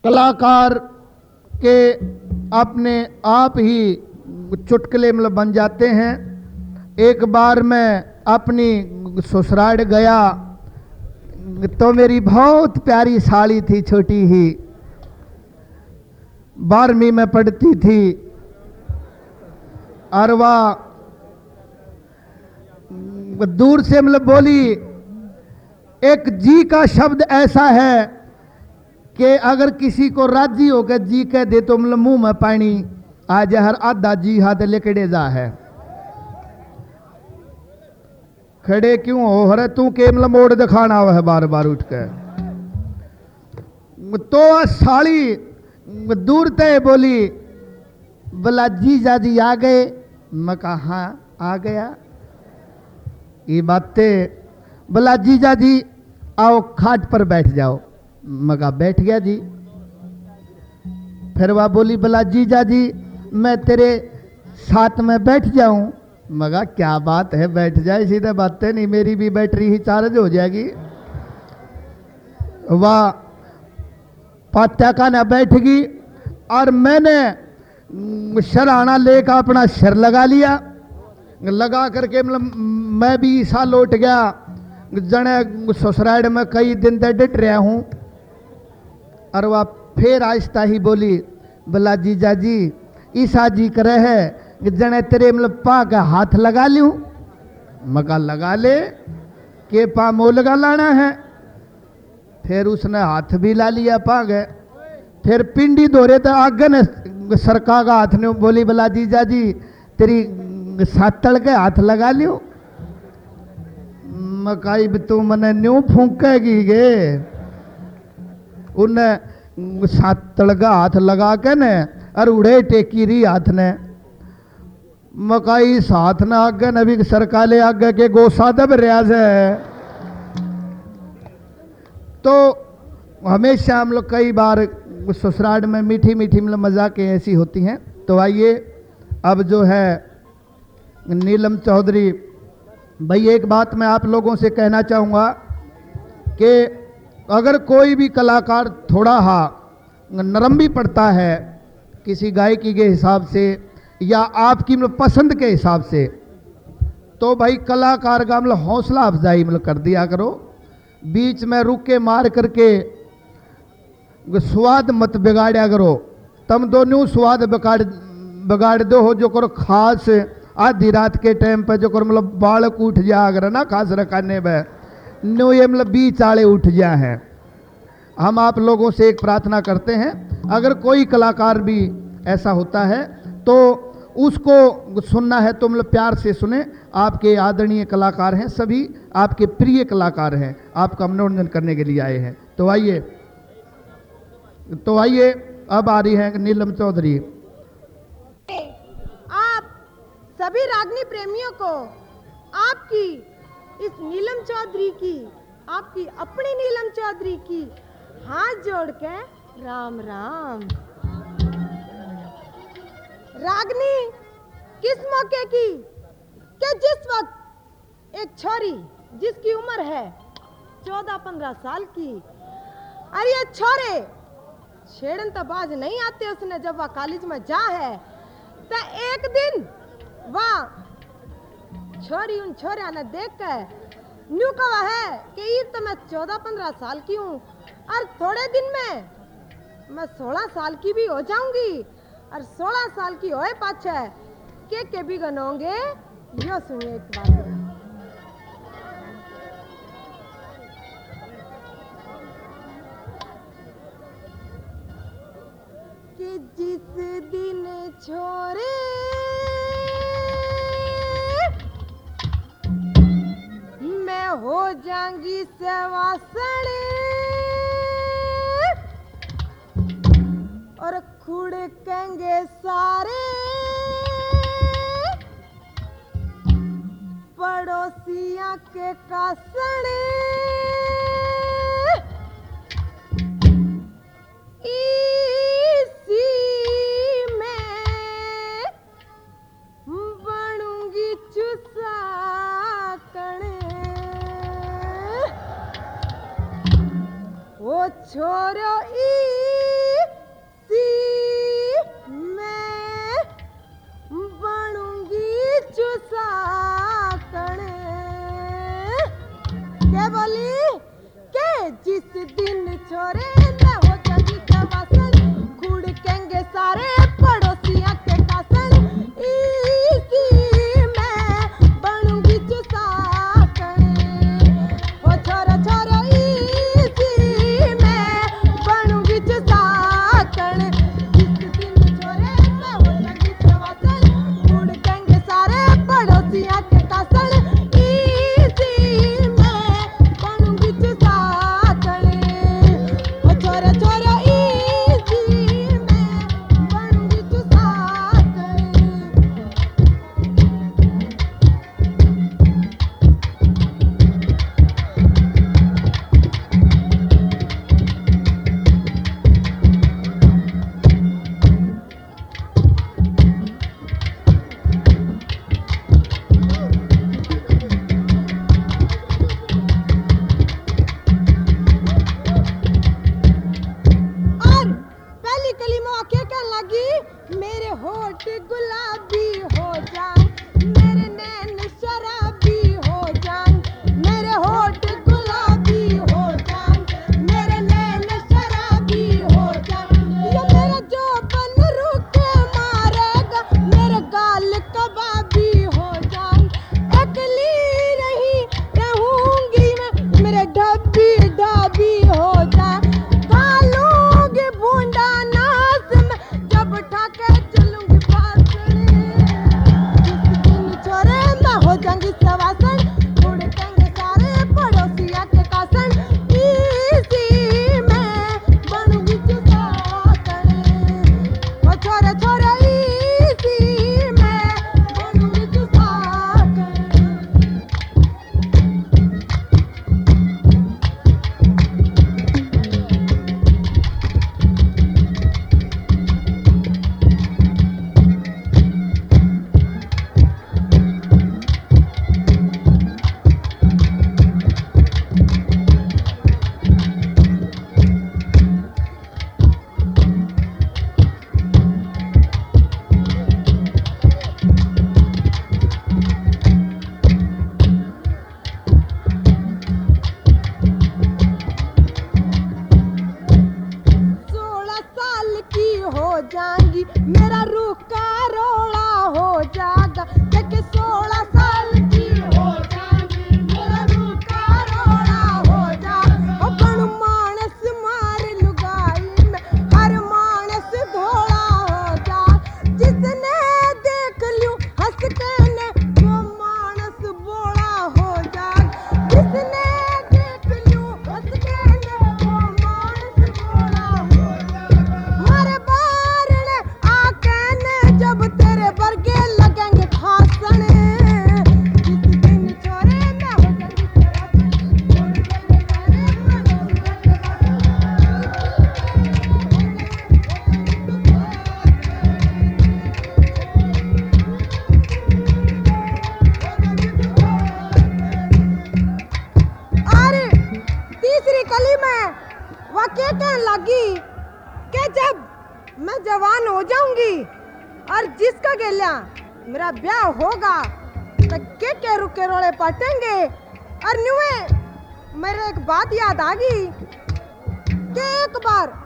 कलाकार के अपने आप ही चुटकुले मतलब बन जाते हैं। एक बार मैं अपनी ससुराल गया तो मेरी बहुत प्यारी साली थी, छोटी ही 12वीं में पढ़ती थी, और वह दूर से मतलब बोली, एक जी का शब्द ऐसा है कि अगर किसी को राजी होकर जी कह दे तो मतलब मुंह में पानी आ जाए, हर आधा जी हाथ लेकड़े जा है। खड़े क्यों हो, हरे तू के मतलब मोड़ दिखाना है बार बार उठ के। तो साली दूर तय बोली, बोला जी जाजी आ गए। मैं कहा हाँ आ गया। ये बातें, बोला जीजा जी आओ खाट पर बैठ जाओ। मगा बैठ गया जी। फिर वह बोली, बोला जीजा जी मैं तेरे साथ में बैठ जाऊं। मगा क्या बात है, बैठ जाए, सीधे बातें नहीं, मेरी भी बैटरी ही चार्ज हो जाएगी। वह पात्या का ना बैठ गई और मैंने शराना लेकर अपना सिर लगा लिया। लगा करके मतलब मैं भी ईसा लौट गया, जने ससुराल में कई दिन तक डट रहा हूँ। और वह फिर आहिस्ता ही बोली, बोला जीजा जी ईसा जी करे है कि जने तेरे मतलब पा का हाथ लगा लूं। मका लगा ले, के पा मो लगा लाना है। फिर उसने हाथ भी ला लिया पा गए। फिर पिंडी दौरे तो आगे ने सरका का हाथ ने बोली, बोला जीजा जी तेरी सात तड़ के हाथ लगा लियो। मकाई तू मने न्यू फूकेगी गे। उन्हें सात तड़ का हाथ लगा के ने और उड़े टेकी रही हाथ ने। मकाई साथ न आगे न भी सरकाले आगे के गोसा दब रियाज है। तो हमेशा हम लोग कई बार ससुराल में मीठी मीठी मतलब मजाक ऐसी होती हैं। तो आइए अब जो है नीलम चौधरी भाई, एक बात मैं आप लोगों से कहना चाहूँगा कि अगर कोई भी कलाकार थोड़ा हा नरम भी पड़ता है किसी गायकी के हिसाब से या आपकी मतलब पसंद के हिसाब से, तो भाई कलाकार का मतलब हौसला अफजाई मतलब कर दिया करो। बीच में रुक के मार करके स्वाद मत बिगाड़ा करो। तुम दोनों स्वाद बिगाड़ दो हो जो करो। खास आधी रात के टाइम पे जो करो मतलब बालक उठ जा अगर ना खास रखाने में नो ये मतलब बीच आड़े उठ जा है। हम आप लोगों से एक प्रार्थना करते हैं, अगर कोई कलाकार भी ऐसा होता है तो उसको सुनना है तो मतलब प्यार से सुने। आपके आदरणीय कलाकार हैं, सभी आपके प्रिय कलाकार हैं, आपका मनोरंजन करने के लिए आए हैं। तो आइए अब आ रही है नीलम चौधरी। आप सभी रागनी प्रेमियों को आपकी इस नीलम चौधरी की, आपकी अपनी नीलम चौधरी की हाथ जोड़ के राम राम। रागनी किस मौके की कि जिस वक्त एक छोरी जिसकी उम्र है 14-15 साल की, अरे ये छोरे छेड़न तो बाज नहीं आते उसने जब वह कॉलेज में जा है, तो एक दिन वह छोरी उन छोरिया ने देख कर न्यू कहा है कि ये तो मैं 14-15 साल की हूँ और थोड़े दिन में मैं 16 साल की भी हो जाऊंगी। और 16 साल की होए पाछे के भी गनोगे। यो सुनिए एक बात कि जिस दिन छोरे मैं हो जाऊंगी सवासण और खुड़केंगे सारे पड़ोसिया के कासण। इसी में बनूंगी चुसाकण। वो छोरो छोरे मैं हो जाऊंगी सवासन खुड़केंगे सारे पड़ोसिया के कासन इसी मैं बनूंगी चुसाकन ओ छोरा छोरा इसी मैं बनूंगी चुसाकन जिस दिन छोरे मैं हो जाऊंगी सवासन खुड़केंगे सारे पड़ोसिया के कासन इसी मैं बनूंगी चुसाकन ओ छोरा छोरा इसी मैं बनूंगी चुसाकन और पहली कली में आके कहने लगी मेरे होठ गुलाबी हो जाए मेरे नैन शराबी हो जाए मेरे होठ गुलाबी हो जाए मेरे नैन शराबी हो जाए ये मेरा जोबन रुके मारेगा मेरे गाल कबाबी हो जाए अकली रही रहूंगी मैं मेरे ढब्बी ढाबी हो जाए डालूंगी बूंदा नास में जब ठाके चलूंगी पासने जिस दिन छोरे मैं हो जाऊंगी सवासन उड़केंगे सारे पड़ोसिया के कासन इसी मैं बनूंगी चुसाकन ओ छोरे छोरे इसी मैं बनूंगी चुसाकन हो जाएंगी मेरा रूह का रोड़ा हो जाएगा कि 16 साल की हो जाएंगी मेरा रूह का रोड़ा हो जाएगा अपन मानस मार लुगाई में हर मानस घोड़ा हो जा जिसने देख लूं हंस के ने वो मानस बोड़ा हो जा जिसने देख लूं हंस के ने वो मानस बोड़ा हो जा मारे बारने आके ने जब तेरे बरगे लगेंगे खासन जिस दिन छोरे मैं हो जाऊंगी अरे तीसरी कली में वह क्या कहने लगी कि जब मैं जवान हो जाऊंगी और जिसका गेल्या मेरा ब्याह होगा तो के रुके रोड़े पटेंगे और न्यूए मेरे एक बात याद आ गई कि एक बार